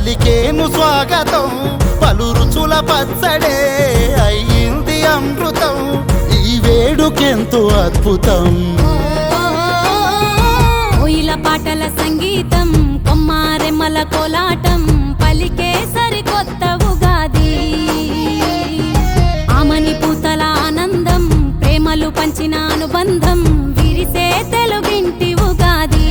పలికేను స్వాగతం పలు రుచుల పచ్చడే అయ్యింది అమృతం ఈ వేడుకెంతో అద్భుతం కోయిల పాటల సంగీతం కొమ్మారెమ్మల కోలాటం పలికే సరికొత్త ఉగాది ఆమని పూతల ఆనందం ప్రేమలు పంచిన అనుబంధం విరిసే తెలుగింటి ఉగాది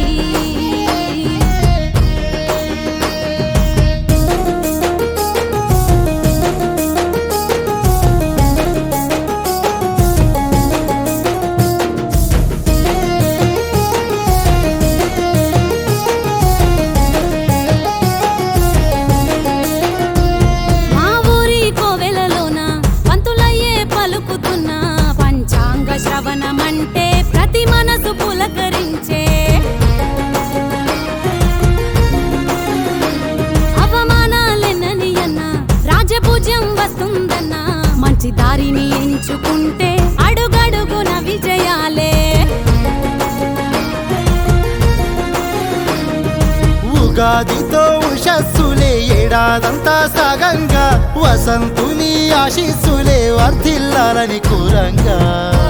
శ్రవణమంటే ప్రతి మనసు పులకరించే అవమానాలెన్నని అన్నా రాజపూజ్యం వస్తుందన్నా మంచి దారిని ఎంచుకుంటే అడుగడుగున విజయాలే ఉగాదితో ఉషస్సులే ఏడాదంతా సాగంగా వసంతుని ఆశీస్సులే వర్ధిల్లాలని కూరంగా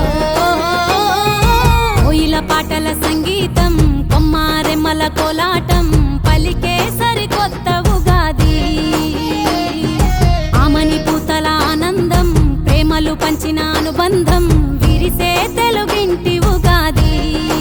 కోయిల పాటల సంగీతం కొమ్మారెమ్మల కోలాటం పలికే సరికొత్త ఉగాది ఆమని పూతల ఆనందం ప్రేమలు పంచిన అనుబంధం విరిసే తెలుగింటి ఉగాది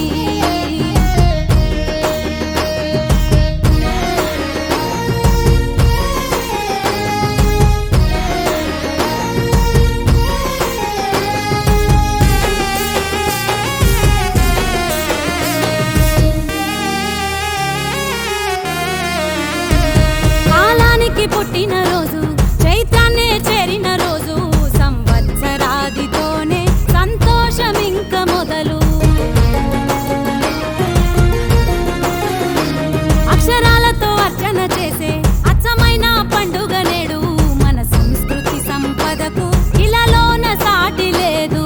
పుట్టిన రోజు చైత్రాన్నే చేరిన రోజు సంవత్సరాదితోనే సంతోషం ఇంక మొదలు అక్షరాలతో అర్చన చేసే అచ్చమైన పండుగ నేడు మన సంస్కృతి సంపదకు ఇలాలోన సాటి లేదు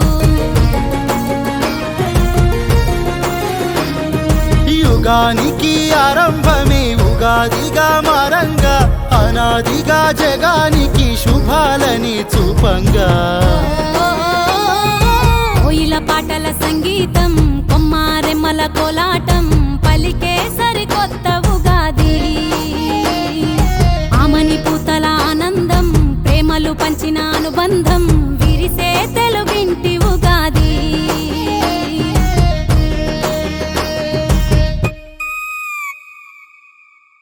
యుగానికి ఆరంభమే ఉగాదిగా మారంగా అనాదిగా జగానికి శుభాలని చూపంగా కోయిల పాటల సంగీతం కొమ్మారెమ్మల కోలాటం పలికే సరికొత్త ఉగాది ఆమని పూతల ఆనందం ప్రేమలు పంచిన అనుబంధం